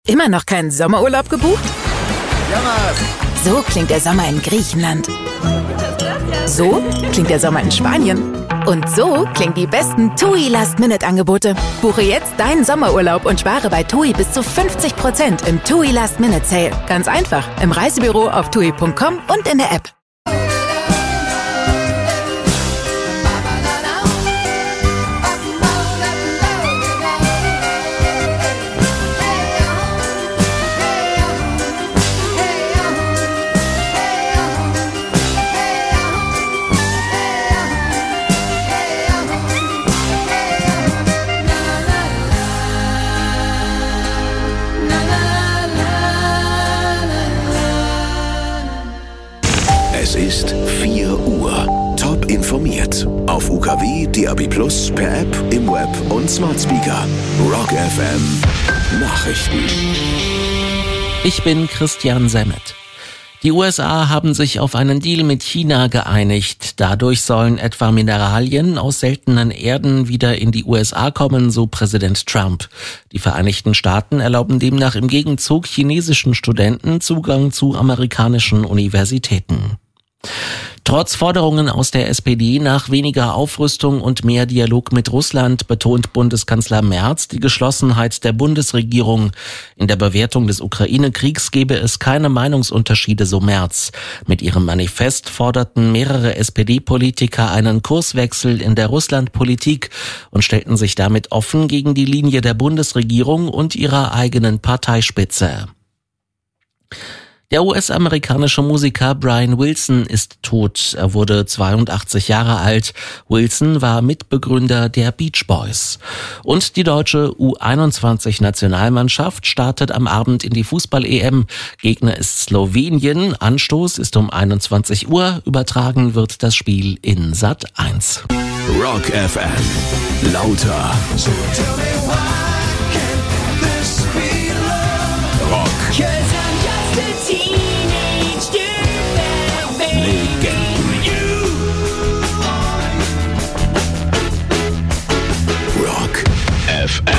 Immer noch keinen Sommerurlaub gebucht? So klingt der Sommer in Griechenland. So klingt der Sommer in Spanien. Und so klingen die besten TUI Last-Minute-Angebote. Buche jetzt deinen Sommerurlaub und spare bei TUI bis zu 50% im TUI Last-Minute-Sale. Ganz einfach, im Reisebüro, auf TUI.com und in der App. Es ist 4 Uhr. Top informiert. Auf UKW, DAB+, per App, im Web und Smart Speaker. Rock FM Nachrichten. Ich bin Christian Semmet. Die USA haben sich auf einen Deal mit China geeinigt. Dadurch sollen etwa Mineralien aus seltenen Erden wieder in die USA kommen, so Präsident Trump. Die Vereinigten Staaten erlauben demnach im Gegenzug chinesischen Studenten Zugang zu amerikanischen Universitäten. Trotz Forderungen aus der SPD nach weniger Aufrüstung und mehr Dialog mit Russland betont Bundeskanzler Merz die Geschlossenheit der Bundesregierung. In der Bewertung des Ukraine-Kriegs gebe es keine Meinungsunterschiede, so Merz. Mit ihrem Manifest forderten mehrere SPD-Politiker einen Kurswechsel in der Russlandpolitik und stellten sich damit offen gegen die Linie der Bundesregierung und ihrer eigenen Parteispitze. Der US-amerikanische Musiker Brian Wilson ist tot. Er wurde 82 Jahre alt. Wilson war Mitbegründer der Beach Boys. Und die deutsche U21-Nationalmannschaft startet am Abend in die Fußball-EM. Gegner ist Slowenien. Anstoß ist um 21 Uhr. Übertragen wird das Spiel in Sat.1. Rock FM. Lauter. Rock. Legenden. Rock FM.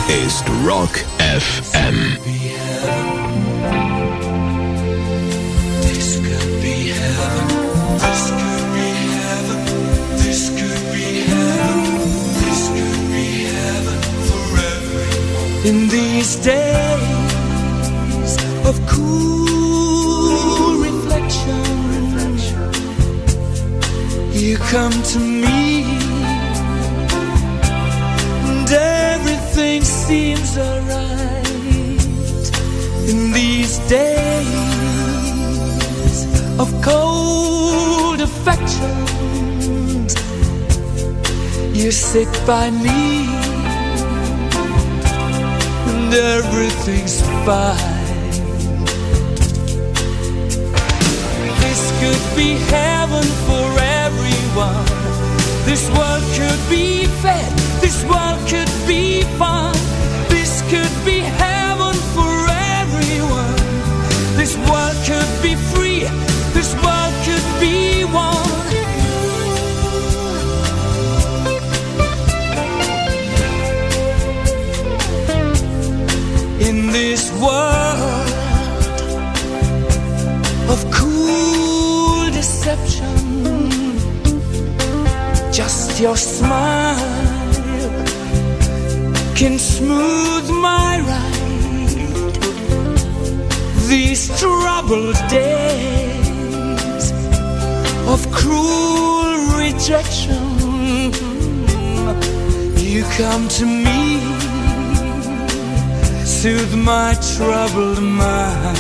ist Rock FM. In these days of cool reflection, you come to me, and everything seems alright. In these days of cold affection, you sit by me, and everything's fine. This could be heaven for everyone. This world could be fed. This world could be fun. This could be heaven for everyone. This world could be free. This world could be one. In this world of cool deception, just your smile can smooth my ride. These troubled days of cruel rejection, you come to me, soothe my troubled mind.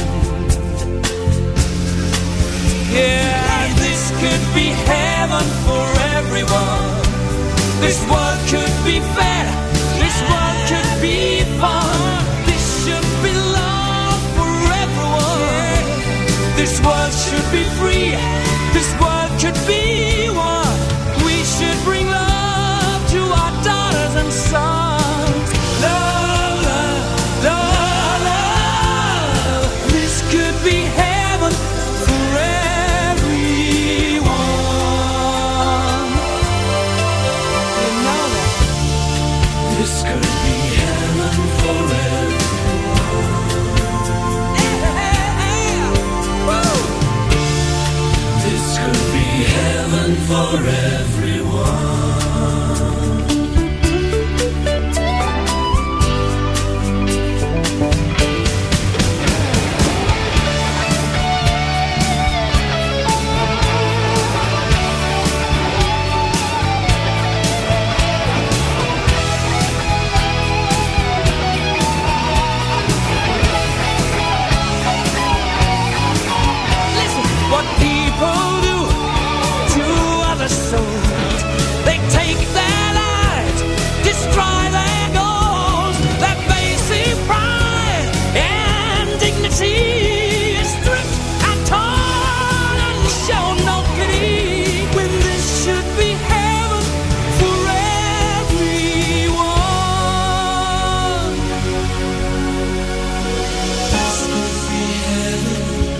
Yeah, this could be heaven for everyone. This world could be fair. This world could be fun. This should be love for everyone. This world should be free. This world could be one. We should bring love to our daughters and sons. Love, love, love, love. This could be heaven for everyone. You know that. This could be heaven for everyone. Yeah. Woo. This could be heaven for everyone. What people do to other souls, they take their lives, destroy their goals, their basic pride and dignity is stripped and torn and show no pity, when this should be heaven for everyone. This could be heaven.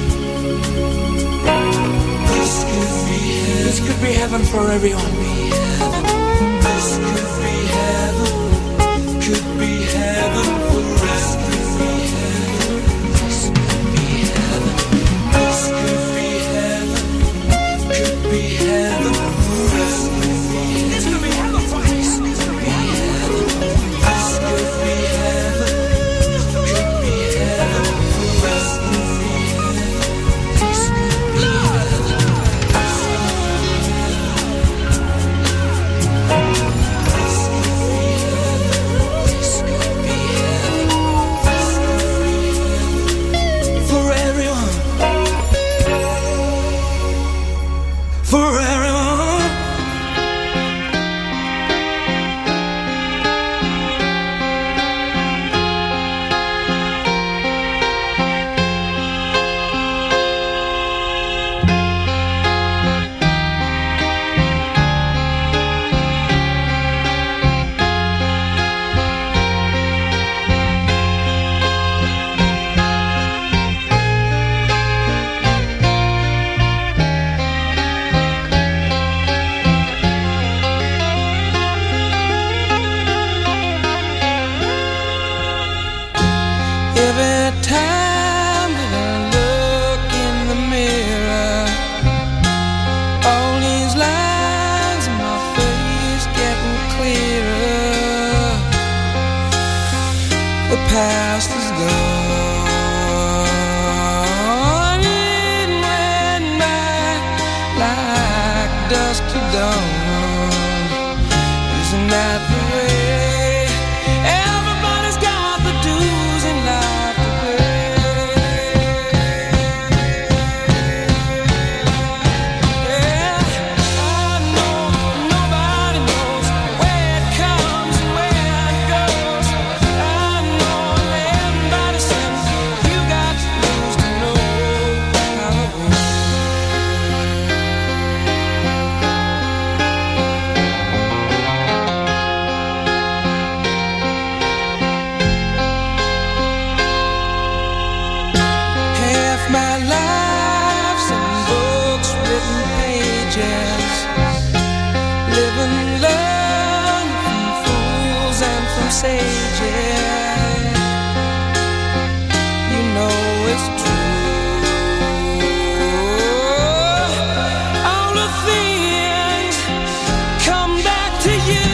This could be heaven for everyone. This could be heaven. Could be heaven for us. Could be heaven. This could be heaven. This could be heaven. Could be heaven for us. This could be heaven for us. This could be heaven. This could be heaven. Could be heaven for us. Could be heaven. This could be heaven. past is gone. It went by like dusk to dawn. Isn't that the way? Everybody's got the dues in life to pay. Yeah, I know nobody knows where it comes and where it goes. I know everybody says you got to lose to know how it goes. Half my life's in books, written pages. Live and learn from fools and from sages. You know it's true. All the things come back to you.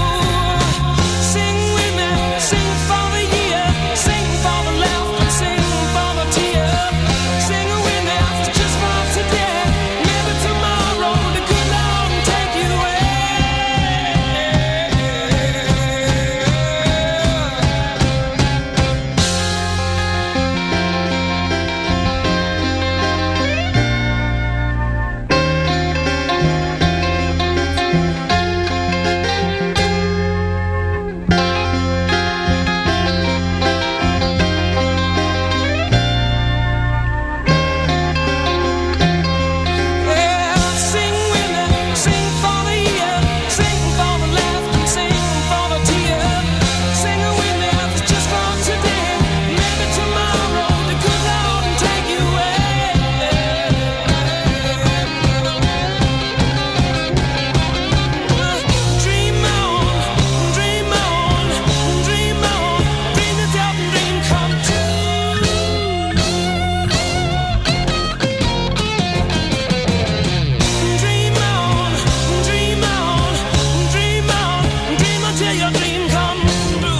Sing with me, sing for the year, sing for the laughter, sing for the tear. Sing with me, just for today. Maybe tomorrow the good Lord will take you away. Yeah, sing with me, sing for the year, sing for the laughter, sing for the tear. Sing with me, just for today. Maybe tomorrow the good Lord will take you away. Dream on, dream on, dream on, dream yourself and dream come true. Dream on, dream on, dream on, dream until your dream comes true.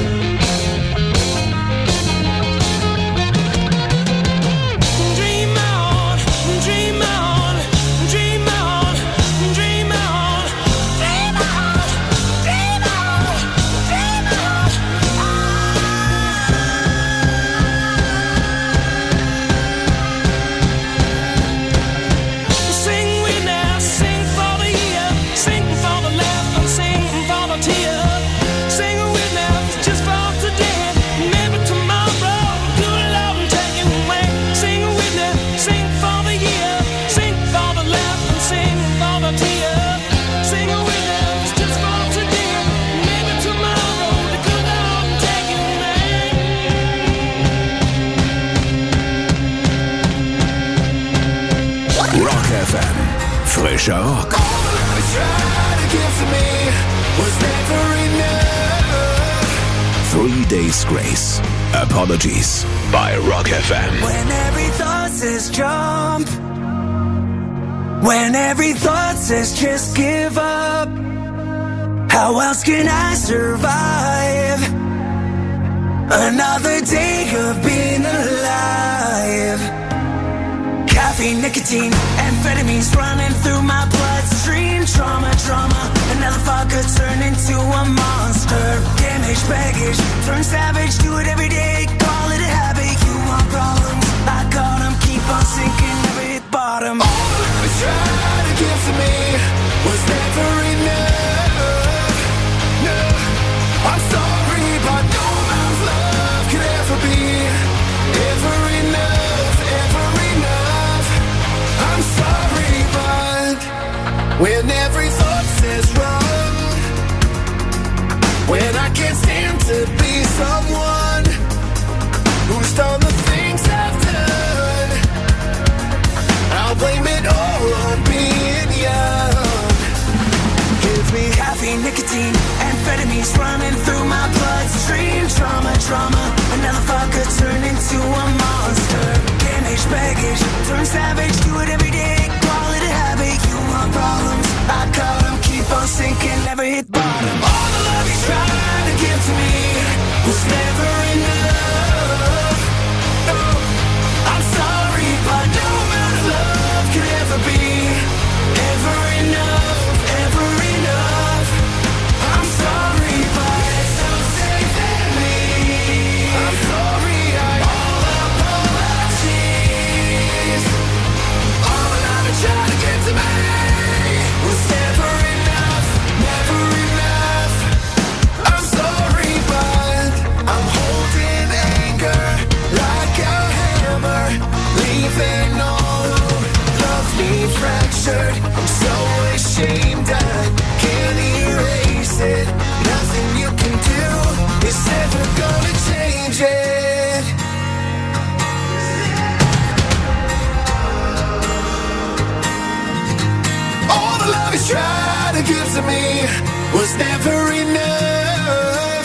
Dream on, dream on, dream on, dream on, dream on, dream on, dream on. Sing with me, sing for the year, sing for the laughter, sing for the tear. Sing with me, just for today. Maybe tomorrow, good Lord will take you away. Sing with me, sing for the year, sing for the laughter, sing for the tear. Sing with me, just for today. Maybe tomorrow, the good Lord will take you away. Rock FM. Frischer Rock. 3 Days Grace. Apologies by Rock FM. When every thought says jump, when every thought says just give up, how else can I survive another day of being alive? Caffeine, nicotine, amphetamines running through my bloodstream. Trauma, drama, another fucker turn into a monster. Damage, baggage, turn savage, do it every day. Call it a habit, you want problems, I got 'em, keep on sinking, never hit bottom. All the love you tried to give to me was never enough. No, I'm sorry, but no amount of love could ever be ever enough, ever enough. I'm sorry, but when every thought says run, when I can't stand to be someone who's done the things I've done, I'll blame it all on being young. Give me caffeine, nicotine, amphetamines running through my bloodstream. Trauma, drama, another fucker turn into a monster. Damage, baggage, turn savage, do it every day. Call it a habit, you want problems, I got 'em, keep on sinking, never hit bottom. All the love you tried to give to me was never enough. never enough.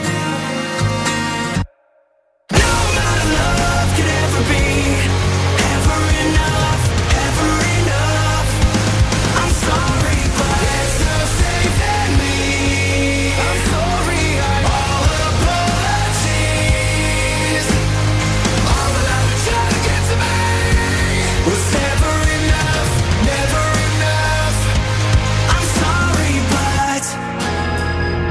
No amount of love could ever be ever enough, ever enough. I'm sorry, but there's no saving me. I'm sorry, all apologies. All that I was trying to get to me was never enough, never enough. I'm sorry, but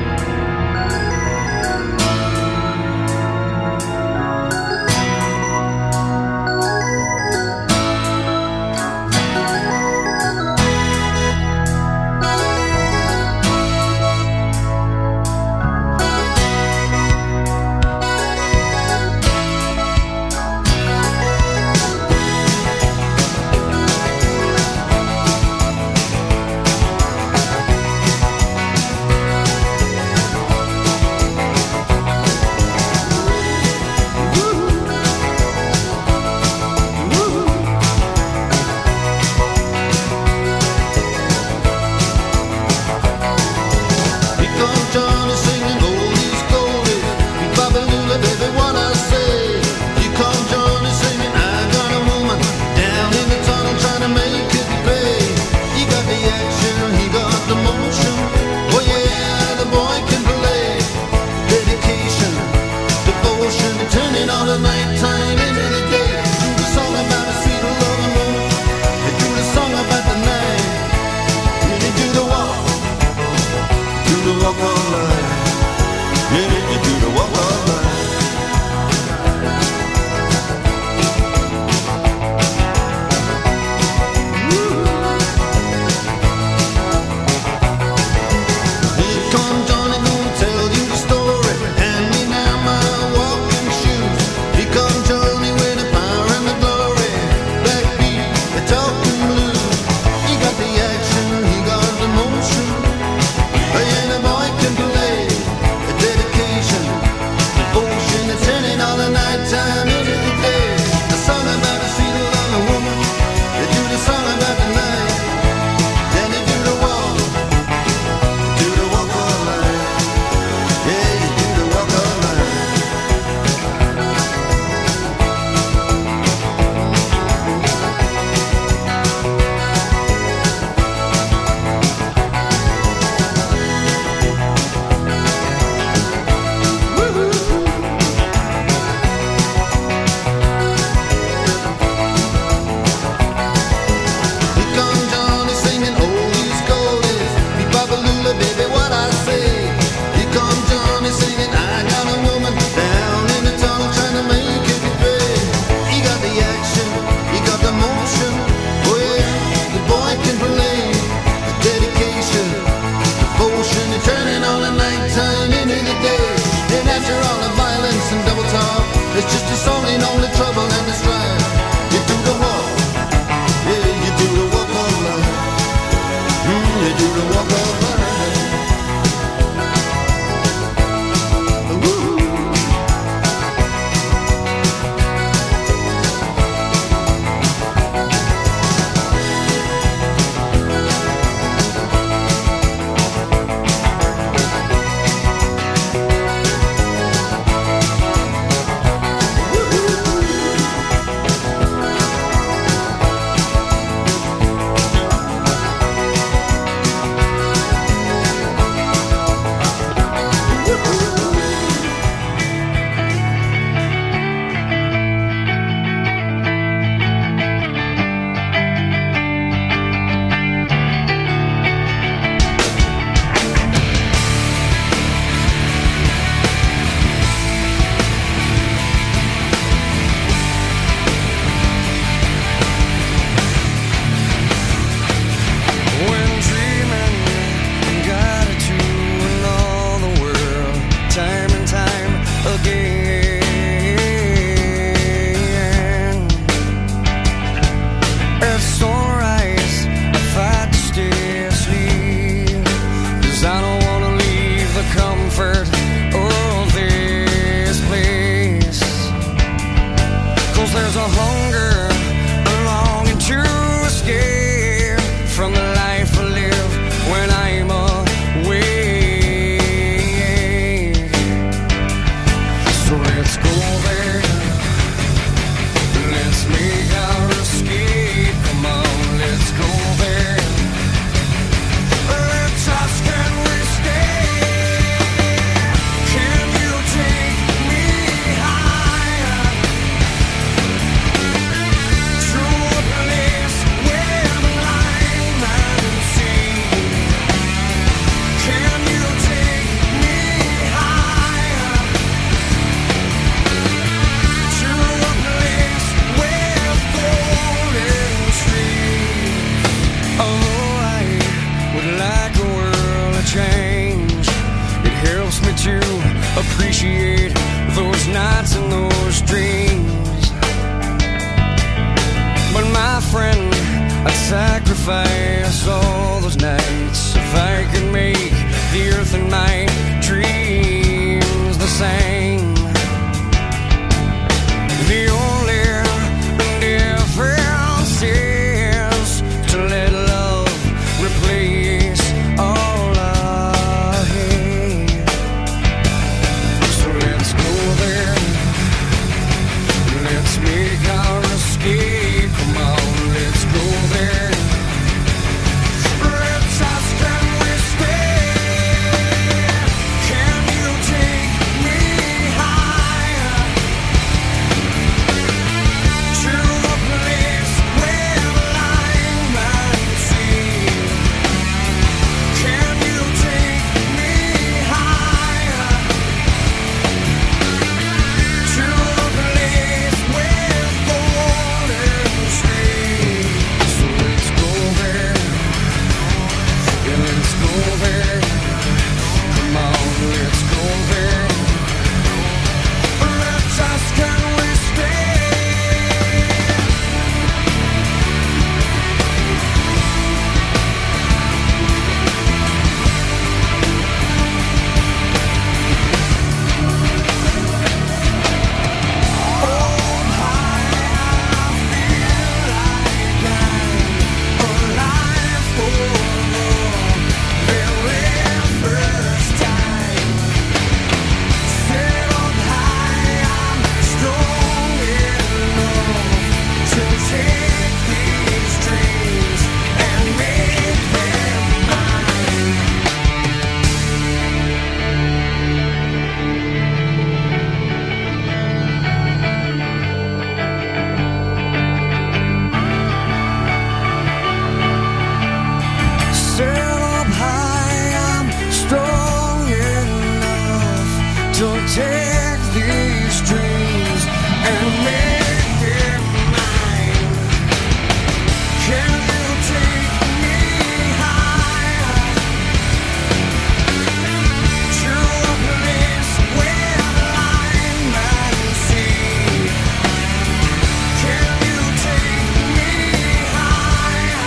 appreciate those nights and those dreams. But my friend, I'd sacrifice all those nights if I could make the earth and my dreams the same. The only difference is to let love replace all I hate. So let's go there. Let's make our escape. Come on, let's go there. Let's ask, can we stay? Can you take me higher to a place where blind man see? Can you take me higher to a place with golden streets? So let's go there. Yeah, let's go there. Come on, let's go there. Let's ask, can we stay? Set up high, I'm strong enough to take these dreams and make them mine. Can you take me higher to a place where blind men see? Can you take me higher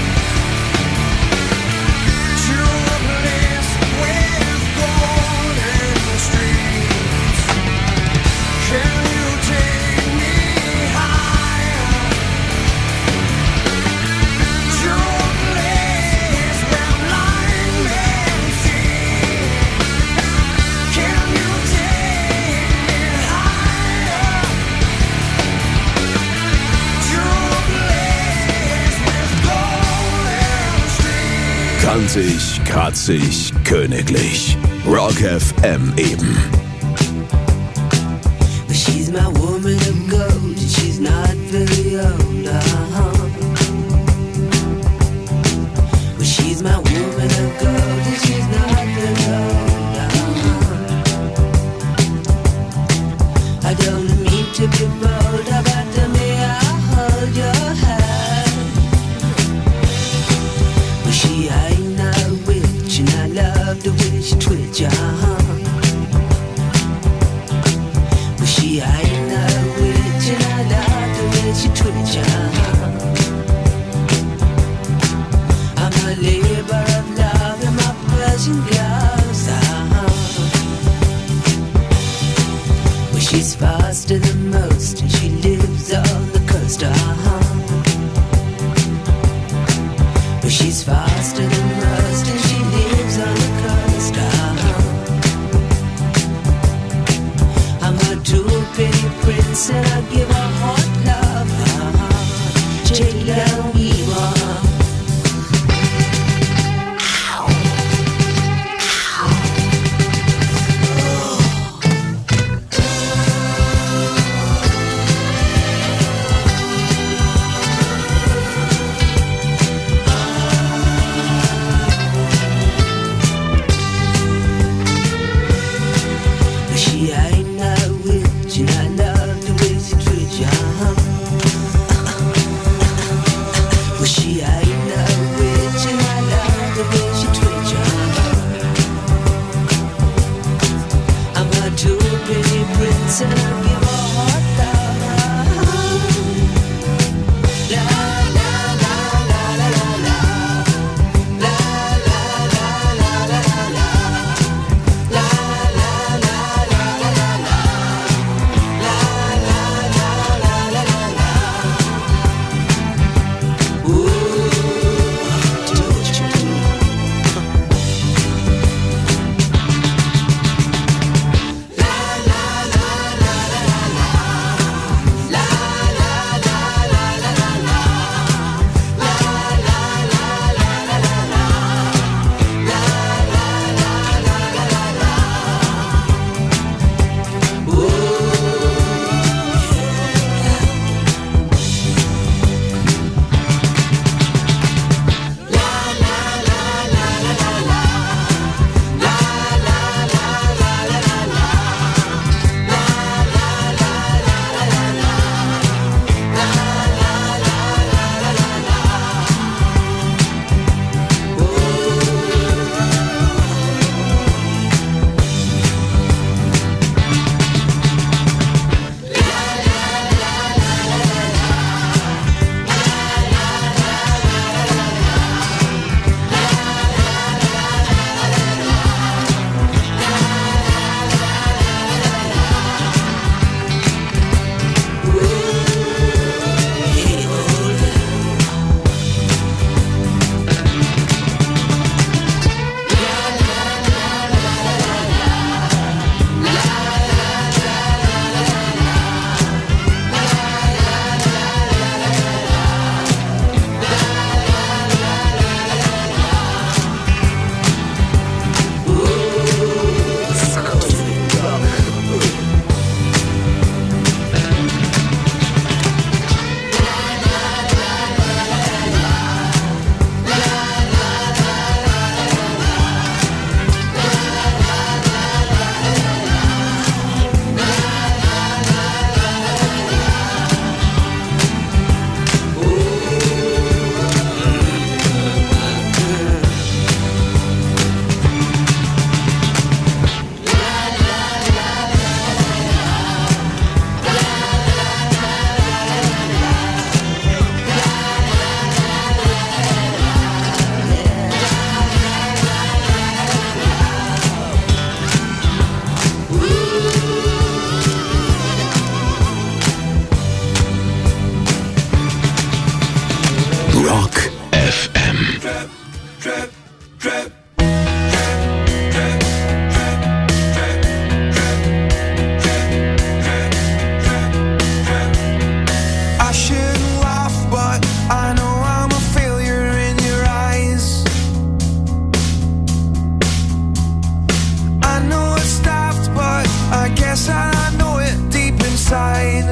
to a place with golden streets? Can you take me higher to a place where blind men see? Can you take me higher to a place with golden streets? Kantig, kratzig, königlich. Rock FM eben. She's my woman of gold, and she's not very old. Well, she's my woman of gold, and she's not very old. I don't mean to be bold, but may I hold your hand? Well, she ain't no witch, and I love the way she twitch. Well, she ain't no witch, and I love the way she twitch. I'm a labor of love in my Persian gloves. Well, she's faster than most, and she lives on the coast. Well, she's faster than most, and she lives on the coast. I'm a true pretty prince, and I give her hot love. Take down evil. pretty prince and I'll give a heart down. La la la la la la la. La la la la la la la. La la la la la la la. La la la la la la la. Rock FM. I shouldn't laugh, but I know I'm a failure in your eyes. I know it's daft, but I guess I know it deep inside.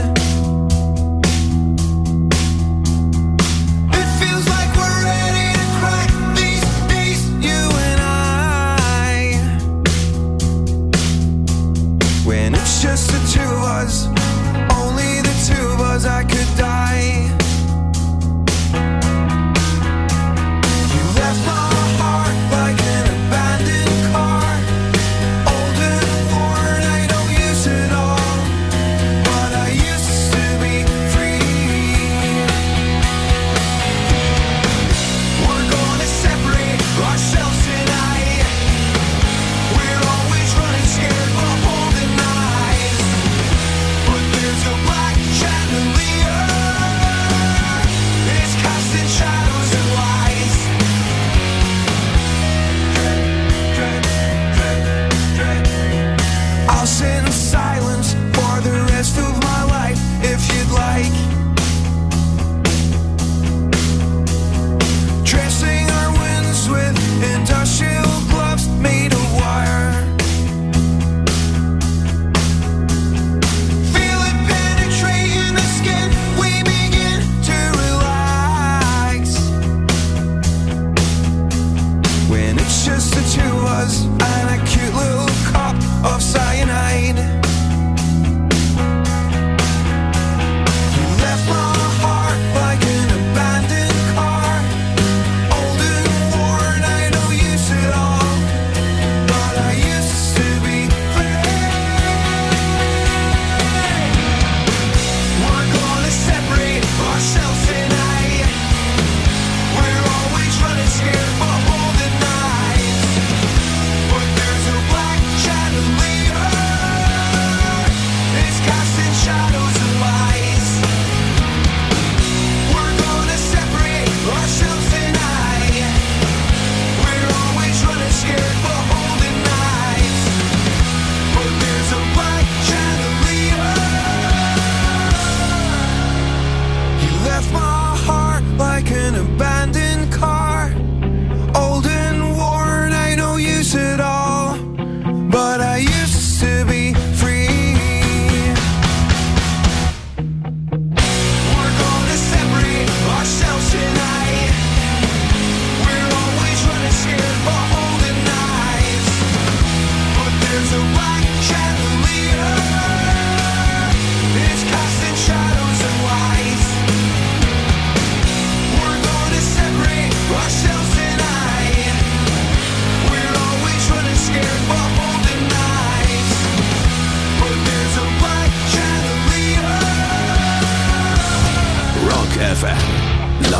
It feels like we're ready to crack these days, you and I. When it's just the two of us, only the two of us, I could die. You left my heart like an abandoned car, old and worn, I don't use it all, but I used to be free. We're gonna separate ourselves tonight. We're always running scared of holding eyes, but there's a black chandelier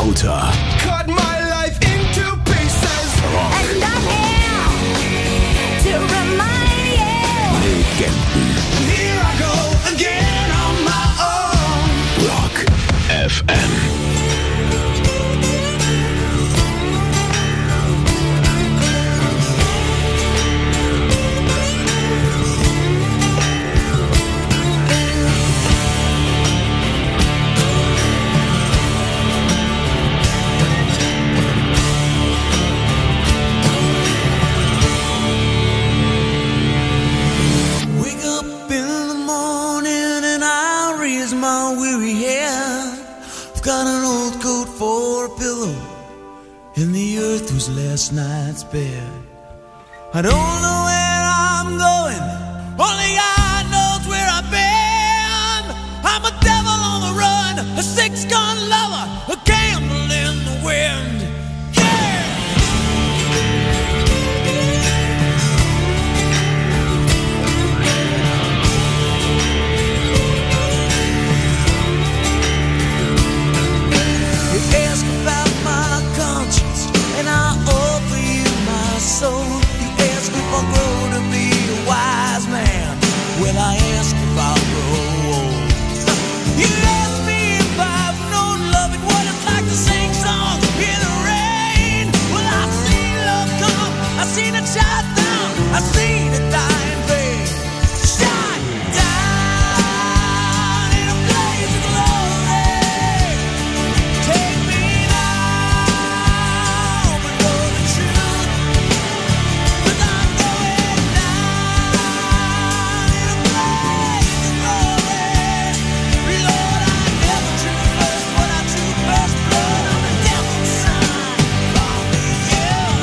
lauter. Cut my life into pieces. And I'm here to remind you. Legenden. Here I go again on my own. Rock FM. Wake up in the morning and I raise my weary head. I've got an old coat for a pillow and the earth was last night's bed. I don't know where I'm going, only God knows where I've been. I'm a devil on the run, a six-gun lover, a candle in the wind. Yeah! You ask about my conscience, and I offer you my soul. You ask if I'll grow to be a wise man. Well, I ask if I'll grow old. You ask me if I've known love and what it's like to sing songs in the rain. Well, I've seen love come, I've seen it shine down, I've seen it die in vain. Shine down in a blaze of glory. Take me now, but know the truth. 'Cause I'm going down in a blaze of glory. Lord, I never drew first, but I drew first blood on the devil's side. Call me young.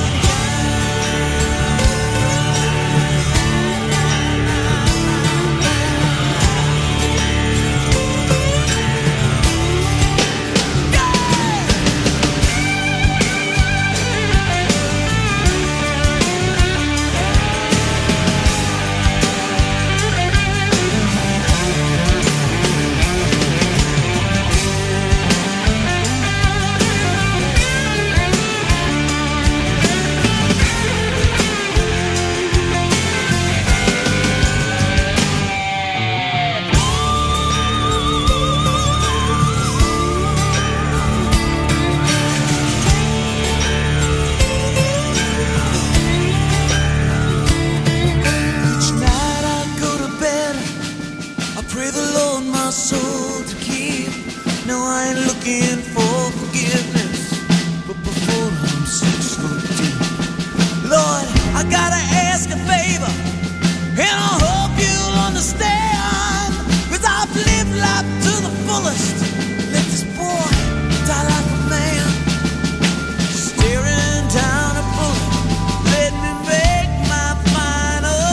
Each night I go to bed, I pray the Lord my soul to keep. No, I ain't looking for forgiveness, but before I'm 6 foot deep. Lord, I gotta ask a favor, and I hope you'll understand. 'Cause I've lived life to the fullest. Let this boy die like a man. Staring down a bullet, let me make my final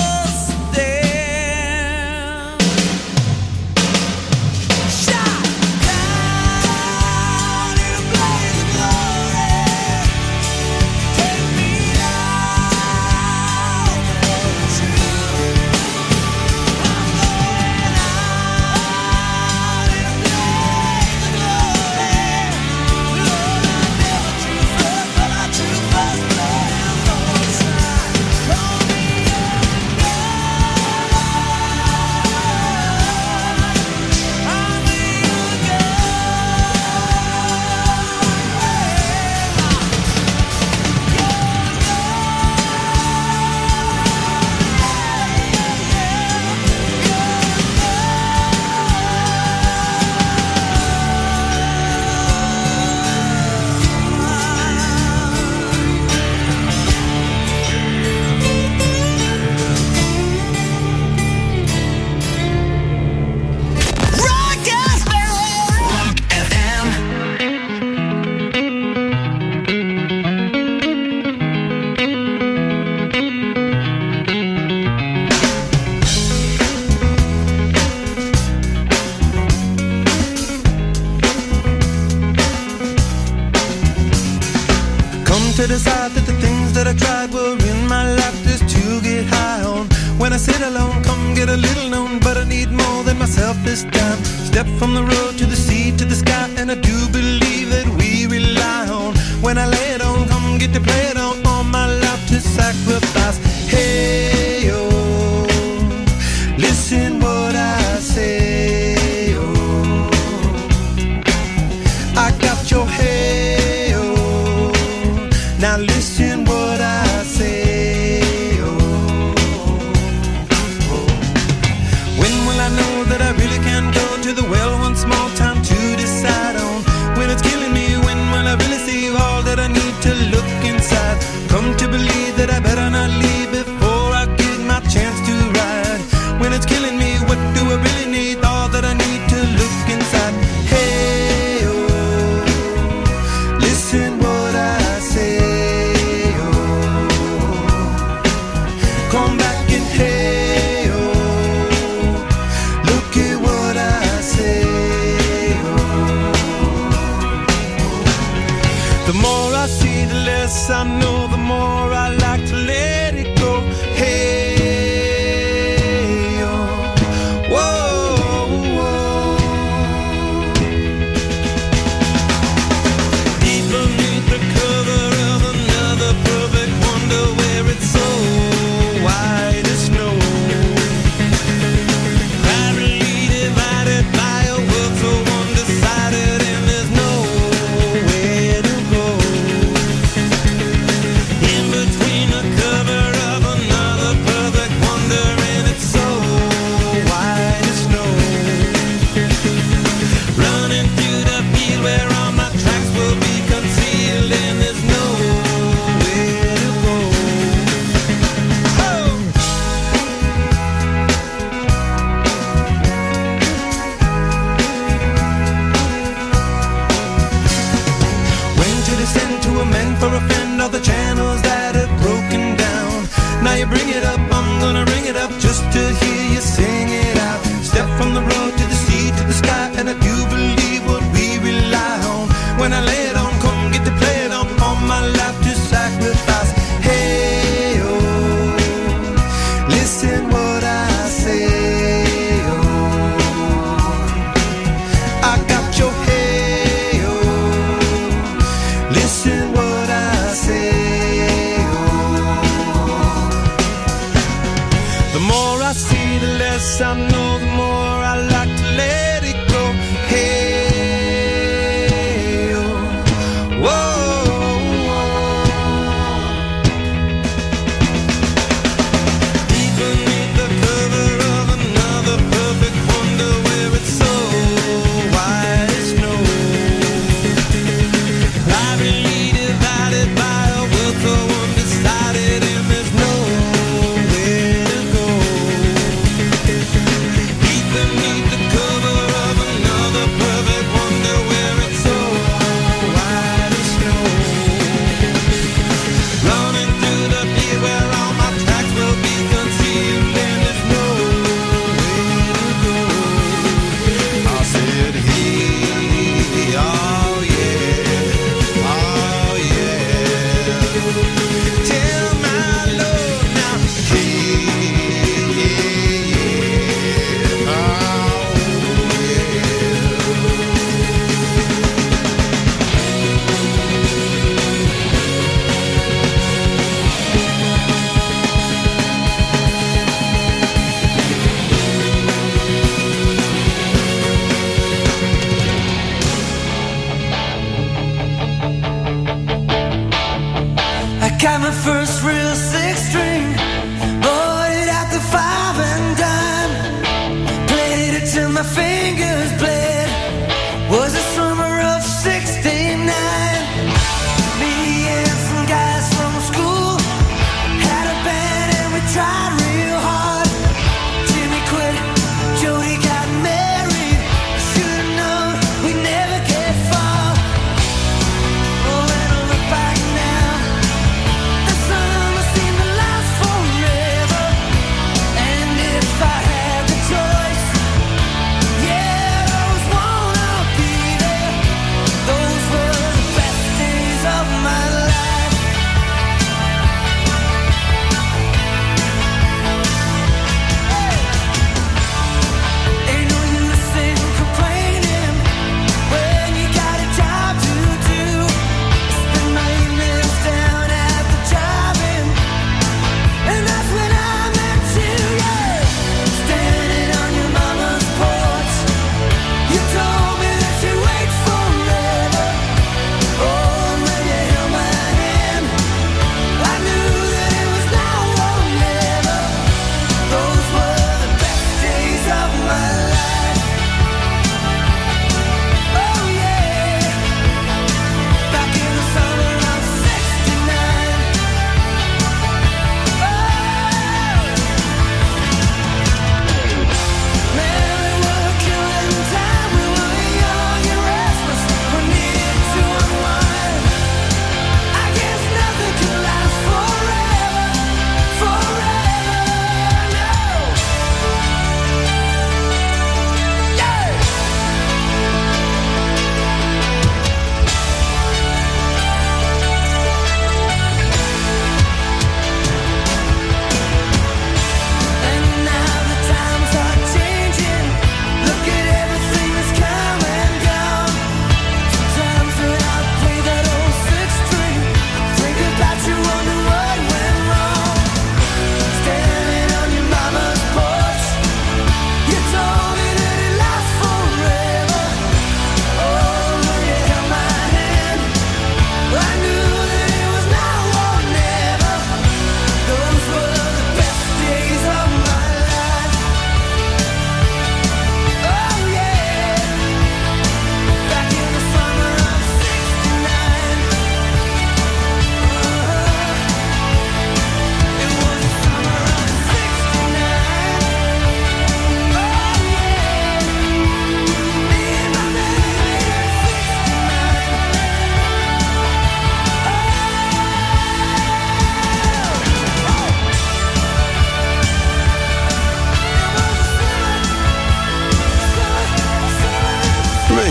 stand. Shine down in a blaze of glory. Take me down for the truth. I'm going out in a blaze of glory. Lord, I never drew first, but I drew first blood on both sides. Call me young God. I'm a young Rock FM. Come to decide that the things that I tried were in my life just to get high on. When I sit alone, come get a little known, but I need more than myself this time. Step from the road to the sea to the sky, and I do believe that we rely what I say. Oh, I got your hey, oh, now listen what I say. Oh, when will I know that I really can go to the well once more? Time to decide on when it's killing me. When will I really see all that I need to look inside? Come to believe that I better not leave before I get my chance to ride. When it's killing me, what do I really need?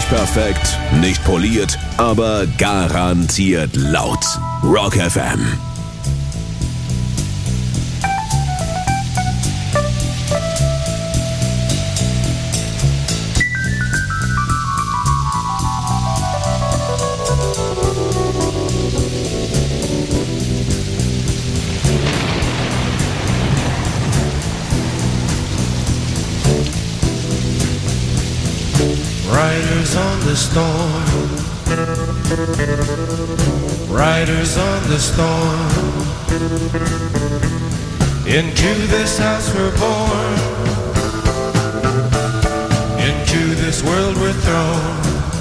Nicht perfekt, nicht poliert, aber garantiert laut. Rock FM. Riders on the storm, riders on the storm. Into this house we're born, into this world we're thrown.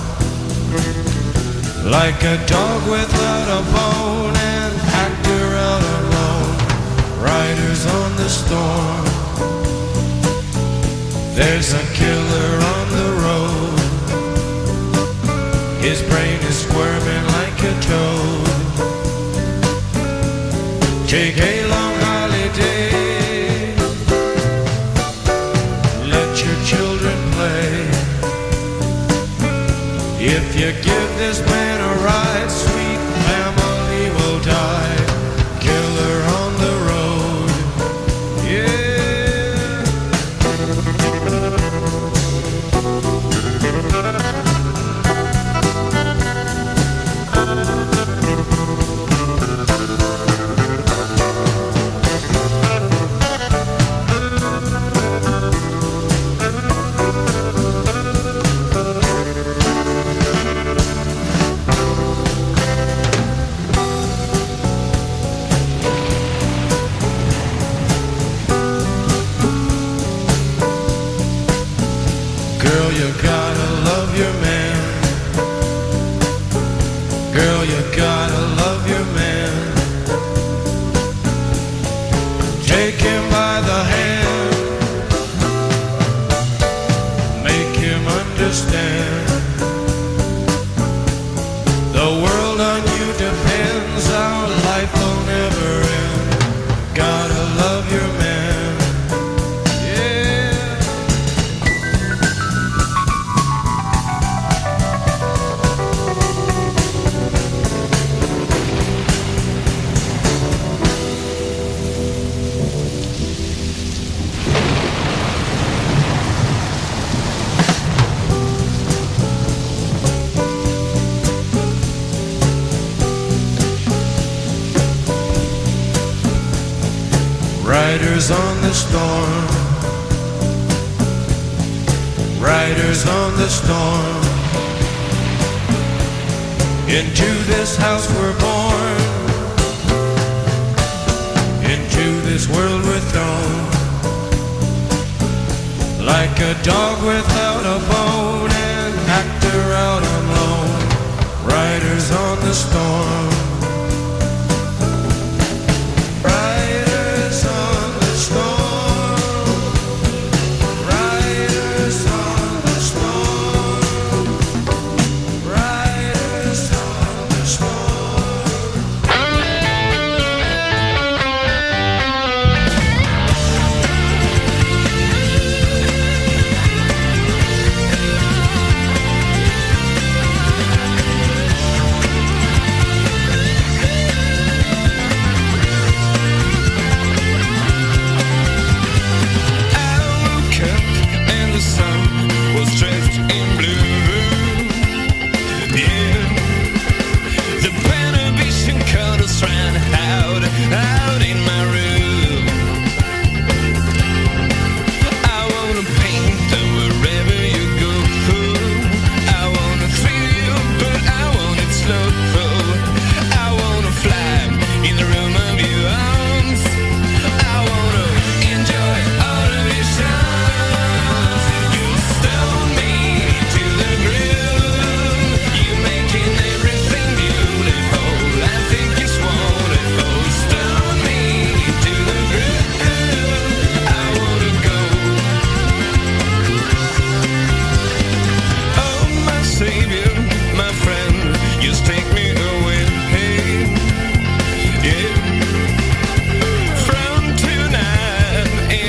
Like a dog without a bone, an actor out alone. Riders on the storm. There's a killer on the road. His brain is squirming like a toad. Take a long holiday. Let your children play. If you give this man a ride, sweet family will die. Killer on the road. Yeah. Girl, you gotta love your man. Girl, you gotta love your man. Take him by the hand. Make him understand. The world on you depends. Our life will never end. Gotta love your man. Yeah. Riders on the storm, riders on the storm. Into this house we're born, into this world we're thrown. Like a dog without a bone, an actor out on loan. Riders on the storm. Riders on the storm. Riders on the storm. Riders on the storm.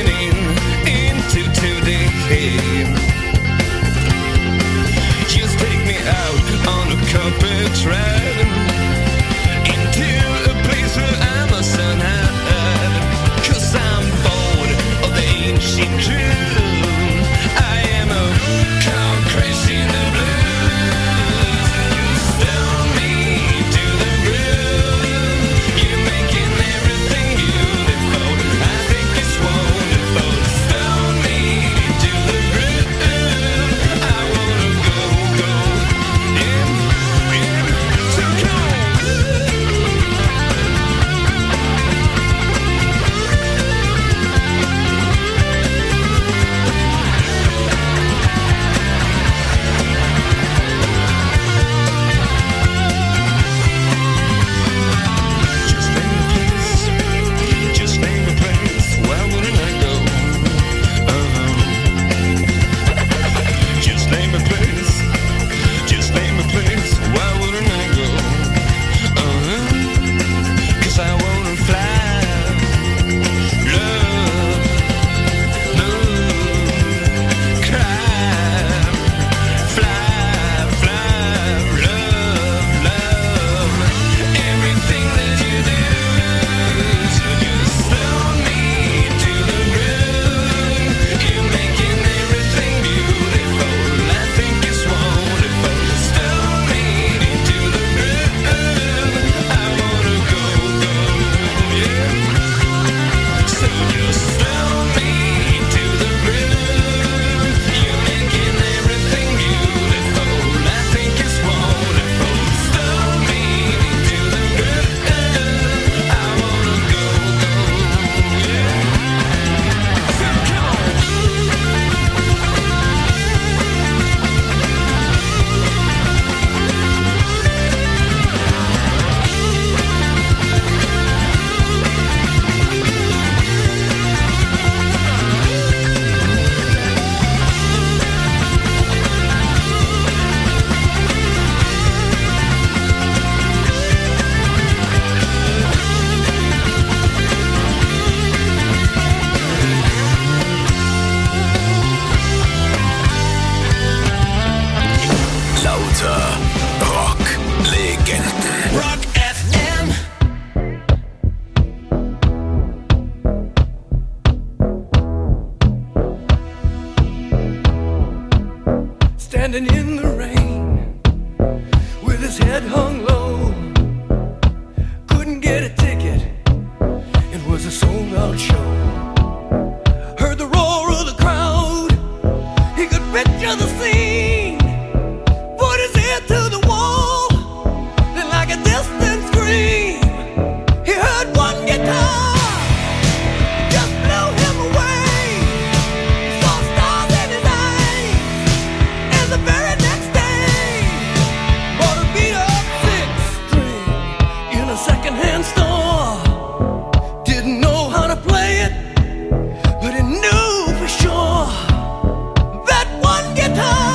Just carpet tread into a place where I'm a son had. 'Cause I'm bored of the ancient truth. I am a cow crazy in the blues. You stell me to the groove. You're making everything beautiful. I think it's wonderful. Stell me to the groove. I wanna go, yeah, so come on. Just name a place, why wouldn't I go? Just name a place, why wouldn't I go? 'Cause I wanna fly, love, cry, fly, love, everything that you do. So just tell me to the groove. You're making everything beautiful. I think it's wonderful. Just tell me to the groove. I wanna go, yeah. So just tell me to the groove. You're making everything beautiful. I think it's wonderful. Just tell me to the groove. I wanna go, yeah. So come on. Lauter Rock-Legenden. Rock FM. Standing in the rain with his head hung low, couldn't get a ticket, it was a sold-out show. Heard the roar of the crowd, he could picture the scene, put his ear to the wall, and like a distant scream, he heard one guitar, just blew him away, saw stars in his eyes. And the very next day, bought a beat-up six-string in a second-hand store. Didn't know how to play it, but he knew for sure that one guitar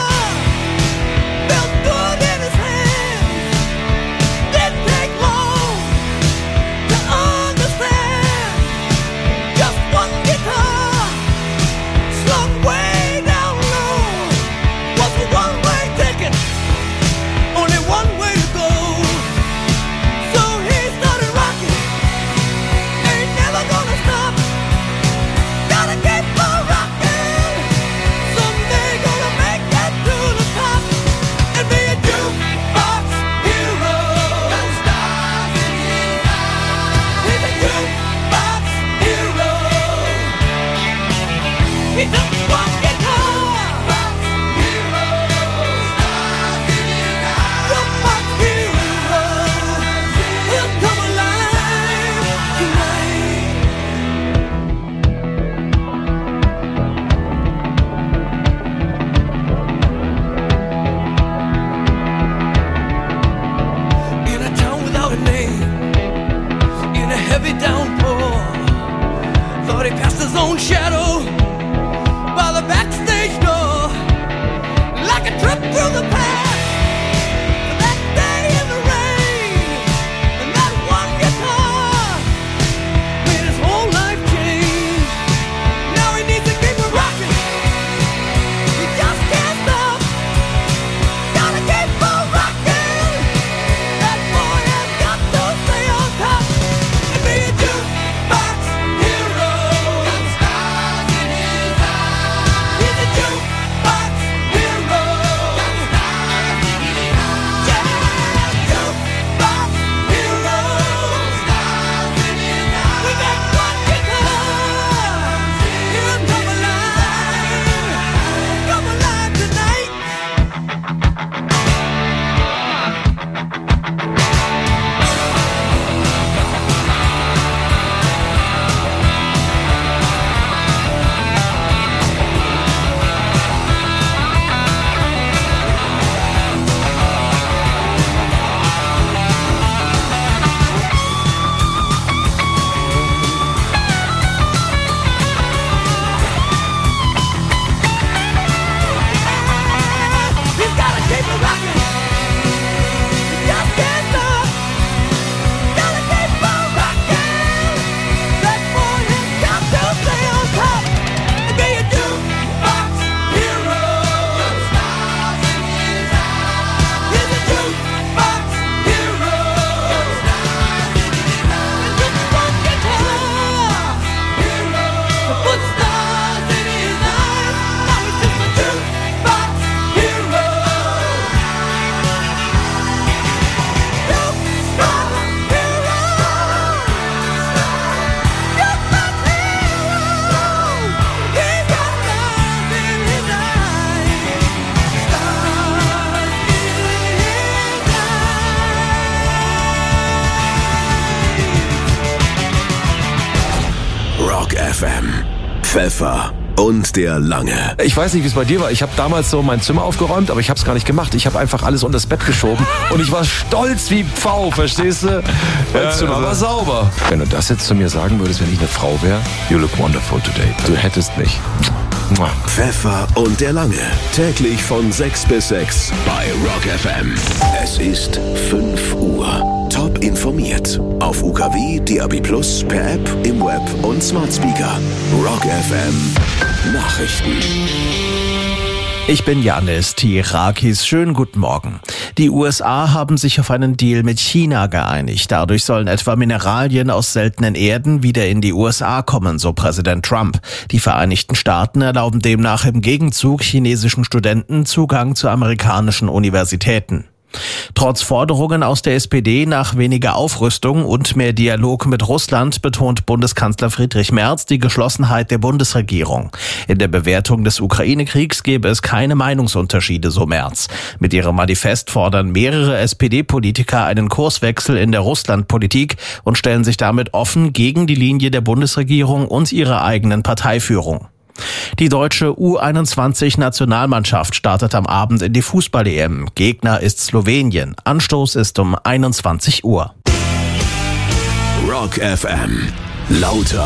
Pfeffer und der Lange. Ich weiß nicht, wie es bei dir war. Ich habe damals so mein Zimmer aufgeräumt, aber ich habe es gar nicht gemacht. Ich habe einfach alles unter das Bett geschoben und ich war stolz wie Pfau, verstehst du? Mein Zimmer war sauber. Wenn du das jetzt zu mir sagen würdest, wenn ich eine Frau wäre, you look wonderful today. Du hättest mich. Mua. Pfeffer und der Lange. Täglich von 6 bis 6 bei Rock FM. Es ist 5 Uhr. Top informiert. Auf UKW, DAB+, per App, im Web und Smart Speaker. Rock FM. Nachrichten. Ich bin Janis Tirakis. Schönen guten Morgen. Die USA haben sich auf einen Deal mit China geeinigt. Dadurch sollen etwa Mineralien aus seltenen Erden wieder in die USA kommen, so Präsident Trump. Die Vereinigten Staaten erlauben demnach im Gegenzug chinesischen Studenten Zugang zu amerikanischen Universitäten. Trotz Forderungen aus der SPD nach weniger Aufrüstung und mehr Dialog mit Russland betont Bundeskanzler Friedrich Merz die Geschlossenheit der Bundesregierung. In der Bewertung des Ukraine-Kriegs gebe es keine Meinungsunterschiede, so Merz. Mit ihrem Manifest fordern mehrere SPD-Politiker einen Kurswechsel in der Russlandpolitik und stellen sich damit offen gegen die Linie der Bundesregierung und ihre eigenen Parteiführung. Die deutsche U21-Nationalmannschaft startet am Abend in die Fußball-EM. Gegner ist Slowenien. Anstoß ist um 21 Uhr. Rock FM. Lauter.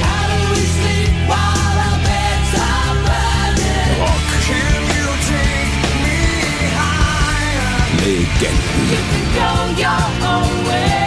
Rock. Legenden.